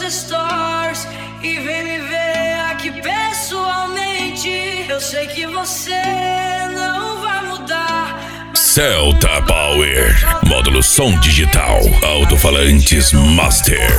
stories e vem me ver aqui pessoalmente. Eu sei que você não vai mudar. Celta Power, módulo som digital, alto-falantes Master.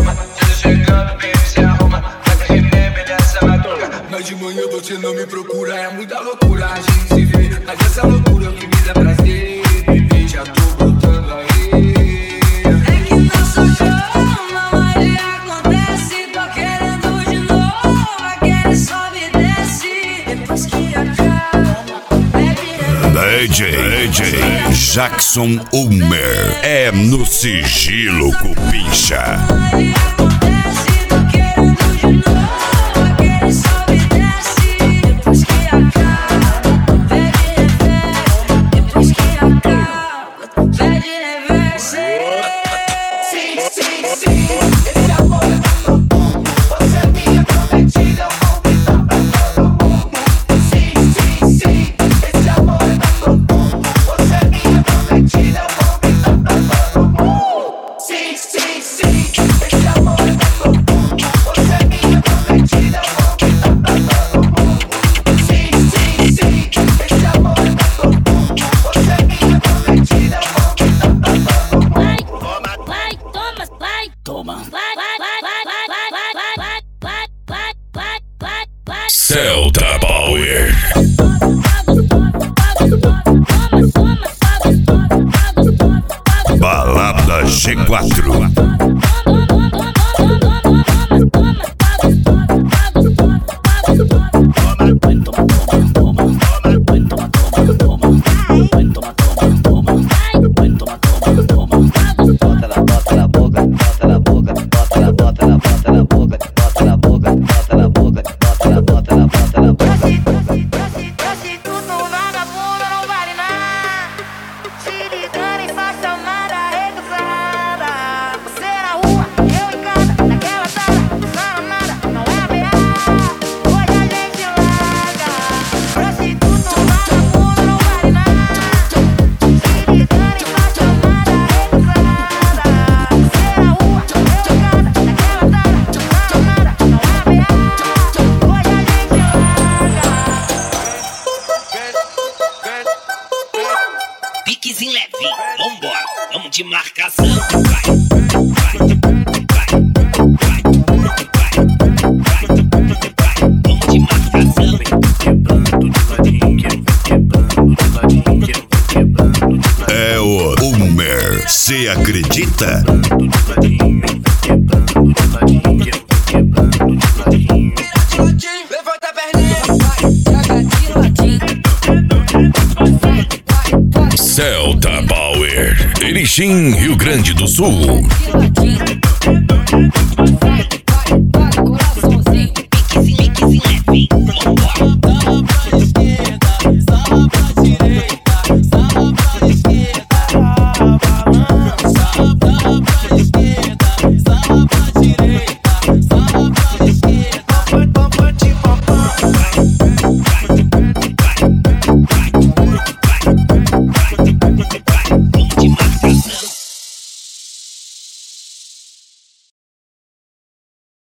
Mas de manhã você não me procura, é muita loucura a gente se vê. Mas essa loucura é o que me dá prazer, bebê, já tô botando aí. É que nossa cama mais acontece. Tô querendo de novo, aquele sobe e desce. Depois que acaba, bebe. DJ Jackson Ulmer é no sigilo Cupincha. Celta Power. Balada G4. Piquezinho levinho, vambora, vamos de marcação. Vamos de marcação. É o Ulmer, cê acredita? Levanta a perninha, Celta Power, Erechim, Rio Grande do Sul.